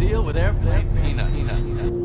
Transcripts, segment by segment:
deal with airplane peanuts.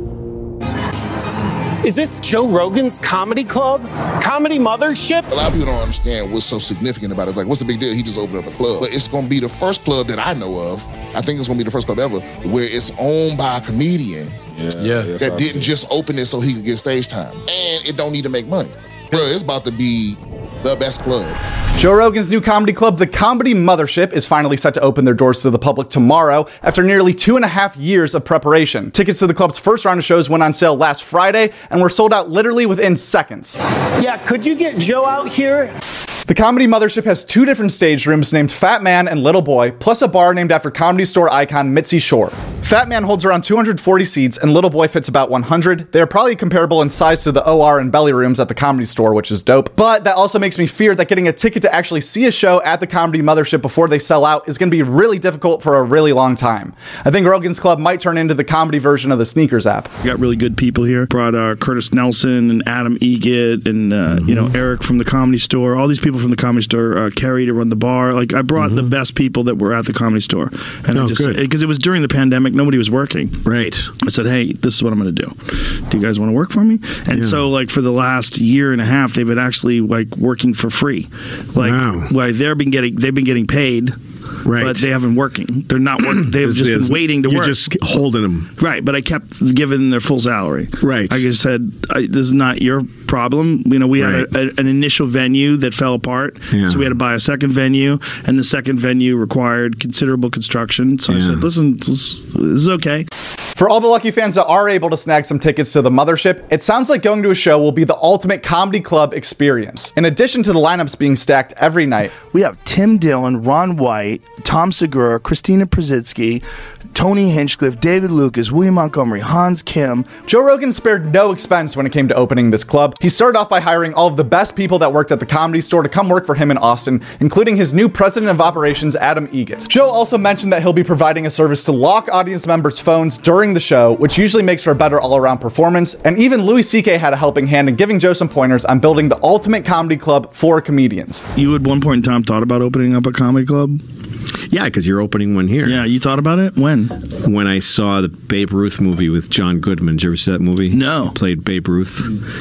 Is this Joe Rogan's comedy club? Comedy mothership? A lot of people don't understand what's so significant about it. Like, what's the big deal? He just opened up a club. But it's going to be the first club that I know of. I think it's going to be the first club ever where it's owned by a comedian that didn't just open it so he could get stage time. And it don't need to make money. Bro, it's about to be the best club. Joe Rogan's new comedy club, The Comedy Mothership, is finally set to open their doors to the public tomorrow after nearly 2.5 years of preparation. Tickets to the club's first round of shows went on sale last Friday and were sold out literally within seconds. Yeah, could you get Joe out here? The Comedy Mothership has 2 different stage rooms named Fat Man and Little Boy, plus a bar named after Comedy Store icon Mitzi Shore. Fat Man holds around 240 seats and Little Boy fits about 100. They are probably comparable in size to the OR and Belly rooms at the Comedy Store, which is dope. But that also makes me fear that getting a ticket to actually see a show at the Comedy Mothership before they sell out is going to be really difficult for a really long time. I think Rogan's Club might turn into the comedy version of the Sneakers app. We got really good people here. Brought Curtis Nelson and Adam Egget and Eric from the Comedy Store. All these people from the Comedy Store. Carrie to run the bar. Like, I brought the best people that were at the Comedy Store. And I just, because it was during the pandemic, nobody was working. Right. I said, hey, this is what I'm going to do. Do you guys want to work for me? And so, like, for the last year and a half, they've been actually, like, working for free. Like, they've been getting paid. Right. But they haven't working. They're not working. They've just been waiting to work. You're just holding them. Right. But I kept giving them their full salary. Right. I just said, this is not your problem. You know, we had an initial venue that fell apart. Yeah. So we had to buy a second venue. And the second venue required considerable construction. So I said, listen, this is okay. For all the lucky fans that are able to snag some tickets to the Mothership, it sounds like going to a show will be the ultimate comedy club experience. In addition to the lineups being stacked every night, we have Tim Dillon, Ron White, Tom Segura, Christina Przitsky, Tony Hinchcliffe, David Lucas, William Montgomery, Hans Kim. Joe Rogan spared no expense when it came to opening this club. He started off by hiring all of the best people that worked at the Comedy Store to come work for him in Austin, including his new president of operations, Adam Egget. Joe also mentioned that he'll be providing a service to lock audience members' phones during the show, which usually makes for a better all-around performance, and even Louis C.K. had a helping hand in giving Joe some pointers on building the ultimate comedy club for comedians. You at one point in time thought about opening up a comedy club? Yeah, because you're opening one here. Yeah, you thought about it? When? When I saw the Babe Ruth movie with John Goodman. Did you ever see that movie? No. He played Babe Ruth.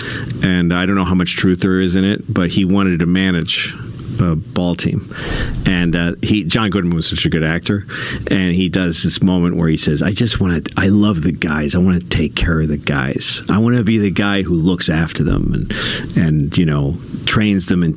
And I don't know how much truth there is in it, but he wanted to manage a ball team. And John Goodman was such a good actor. And he does this moment where he says, I love the guys. I want to take care of the guys. I want to be the guy who looks after them and you know, trains them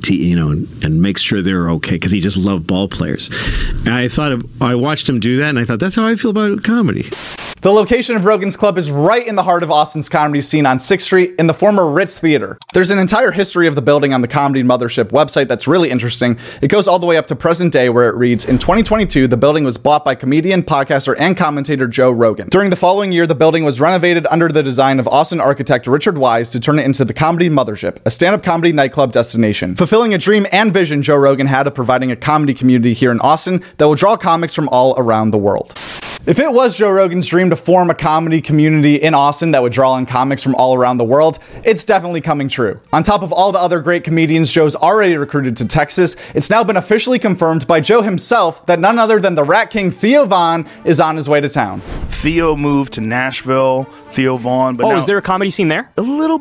and makes sure they're okay, because he just loved ball players. And I watched him do that, and I thought, that's how I feel about comedy. The location of Rogan's Club is right in the heart of Austin's comedy scene on 6th Street in the former Ritz Theater. There's an entire history of the building on the Comedy Mothership website that's really interesting. It goes all the way up to present day, where it reads, in 2022, the building was bought by comedian, podcaster, and commentator Joe Rogan. During the following year, the building was renovated under the design of Austin architect Richard Wise to turn it into the Comedy Mothership, a stand-up comedy nightclub destination, fulfilling a dream and vision Joe Rogan had of providing a comedy community here in Austin that will draw comics from all around the world. If it was Joe Rogan's dream to form a comedy community in Austin that would draw in comics from all around the world, it's definitely coming true. On top of all the other great comedians Joe's already recruited to Texas, it's now been officially confirmed by Joe himself that none other than the Rat King Theo Von is on his way to town. Theo moved to Nashville, Theo Von. But is there a comedy scene there? A little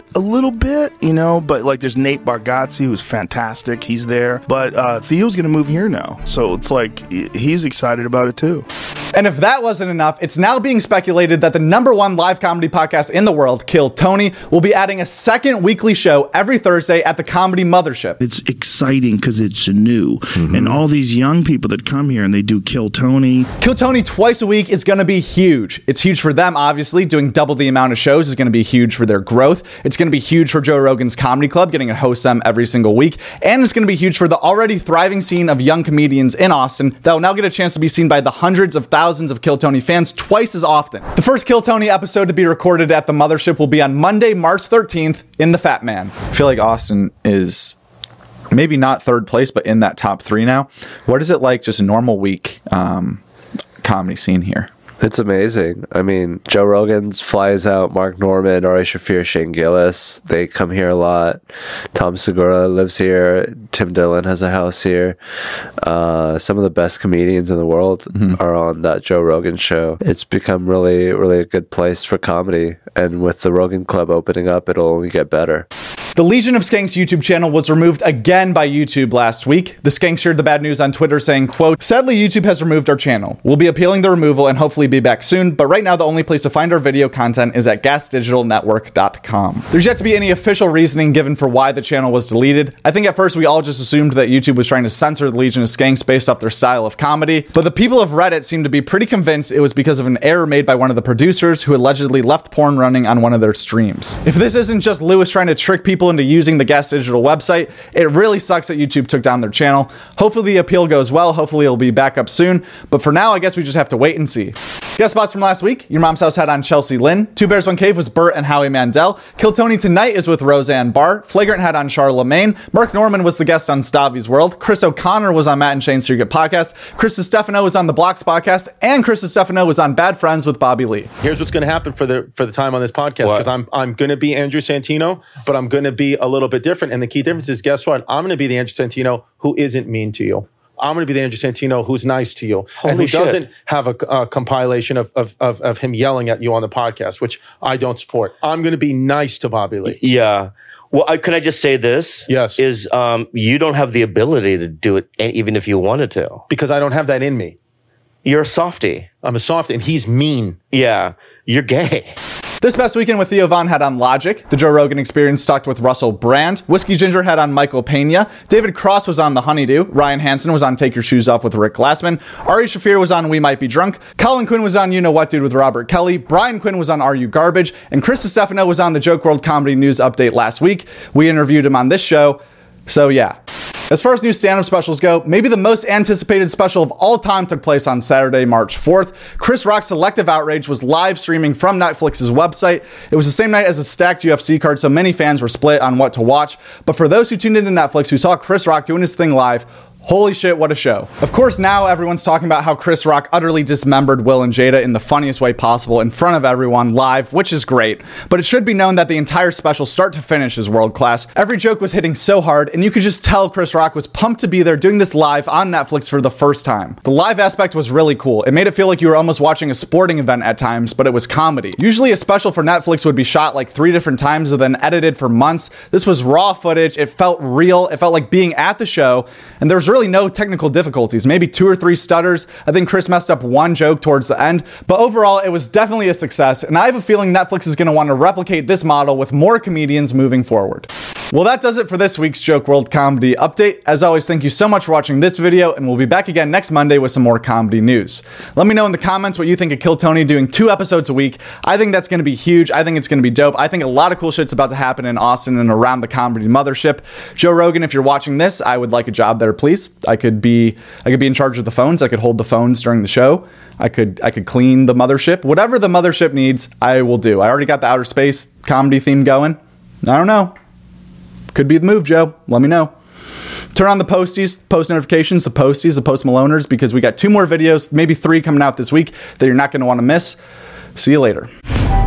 bit, you know, but like there's Nate Bargatze, who's fantastic. He's there. But Theo's going to move here now. So it's like he's excited about it too. And if that wasn't enough, it's now being speculated that the #1 live comedy podcast in the world, Kill Tony, will be adding a second weekly show every Thursday at the Comedy Mothership. It's exciting because it's new. And all these young people that come here and they do Kill Tony. Kill Tony twice a week is going to be huge. It's huge for them, obviously. Doing double the amount of shows is going to be huge for their growth. It's going to be huge for Joe Rogan's Comedy Club, getting to host them every single week. And it's going to be huge for the already thriving scene of young comedians in Austin that will now get a chance to be seen by the hundreds of thousands of Kill Tony fans twice as often. The first Kill Tony episode to be recorded at the Mothership will be on Monday, March 13th in the Fat Man. I feel like Austin is maybe not third place, but in that top 3 now. What is it like just a normal week comedy scene here? It's amazing. I mean, Joe Rogan flies out Mark Norman, Ari Shaffir, Shane Gillis. They come here a lot. Tom Segura lives here. Tim Dillon has a house here. Some of the best comedians in the world are on that Joe Rogan show. It's become really, really a good place for comedy. And with the Rogan Club opening up, it'll only get better. The Legion of Skanks YouTube channel was removed again by YouTube last week. The Skanks shared the bad news on Twitter saying, quote, "Sadly, YouTube has removed our channel. We'll be appealing the removal and hopefully be back soon, but right now the only place to find our video content is at gasdigitalnetwork.com. There's yet to be any official reasoning given for why the channel was deleted. I think at first we all just assumed that YouTube was trying to censor the Legion of Skanks based off their style of comedy, but the people of Reddit seem to be pretty convinced it was because of an error made by one of the producers who allegedly left porn running on one of their streams. If this isn't just Lewis trying to trick people into using the Gas Digital website, it really sucks that YouTube took down their channel. Hopefully the appeal goes well. Hopefully it'll be back up soon. But for now, I guess we just have to wait and see. Guest spots from last week. Your Mom's House had on Chelsea Lynn. Two Bears, One Cave was Burt and Howie Mandel. Kill Tony Tonight is with Roseanne Barr. Flagrant had on Charlemagne. Mark Norman was the guest on Stavi's World. Chris O'Connor was on Matt and Shane's Secret Podcast. Chris Stefano was on the Blocks Podcast. And Chris Stefano was on Bad Friends with Bobby Lee. Here's what's going to happen for the time on this podcast, because I'm going to be Andrew Santino, but I'm going to be a little bit different. And the key difference is, guess what? I'm going to be the Andrew Santino who isn't mean to you. I'm going to be the Andrew Santino who's nice to you. Holy and who shit. doesn't have a compilation of him yelling at you on the podcast, which I don't support. I'm going to be nice to Bobby Lee. Yeah. Well, can I just say this? Yes. Is you don't have the ability to do it, even if you wanted to. Because I don't have that in me. You're a softie. I'm a softie, and he's mean. Yeah. You're gay. This past weekend with Theo Von had on Logic. The Joe Rogan Experience talked with Russell Brand. Whiskey Ginger had on Michael Pena. David Cross was on The Honeydew. Ryan Hansen was on Take Your Shoes Off with Rick Glassman. Ari Shaffir was on We Might Be Drunk. Colin Quinn was on You Know What Dude with Robert Kelly. Brian Quinn was on Are You Garbage? And Chris Stefano was on the Joke World Comedy News Update last week. We interviewed him on this show. So yeah. As far as new stand-up specials go, maybe the most anticipated special of all time took place on Saturday, March 4th. Chris Rock's Selective Outrage was live streaming from Netflix's website. It was the same night as a stacked UFC card, so many fans were split on what to watch. But for those who tuned into Netflix, who saw Chris Rock doing his thing live, holy shit, what a show. Of course, now everyone's talking about how Chris Rock utterly dismembered Will and Jada in the funniest way possible in front of everyone live, which is great. But it should be known that the entire special, start to finish, is world class. Every joke was hitting so hard, and you could just tell Chris Rock was pumped to be there doing this live on Netflix for the first time. The live aspect was really cool. It made it feel like you were almost watching a sporting event at times, but it was comedy. Usually a special for Netflix would be shot like 3 different times and then edited for months. This was raw footage. It felt real. It felt like being at the show, and there was really no technical difficulties, maybe 2 or 3 stutters. I think Chris messed up one joke towards the end, but overall it was definitely a success, and I have a feeling Netflix is going to want to replicate this model with more comedians moving forward. Well, that does it for this week's Joke World Comedy Update. As always, thank you so much for watching this video, and we'll be back again next Monday with some more comedy news. Let me know in the comments what you think of Kill Tony doing 2 episodes a week. I think that's going to be huge. I think it's going to be dope. I think a lot of cool shit's about to happen in Austin and around the comedy mothership. Joe Rogan, if you're watching this, I would like a job there, please. I could be in charge of the phones. I could hold the phones during the show. I could clean the mothership. Whatever the mothership needs, I will do. I already got the outer space comedy theme going. I don't know. Could be the move, Joe. Let me know. Turn on the posties, post notifications, the posties, the Post Maloners, because we got 2 more videos, maybe 3 coming out this week that you're not going to want to miss. See you later.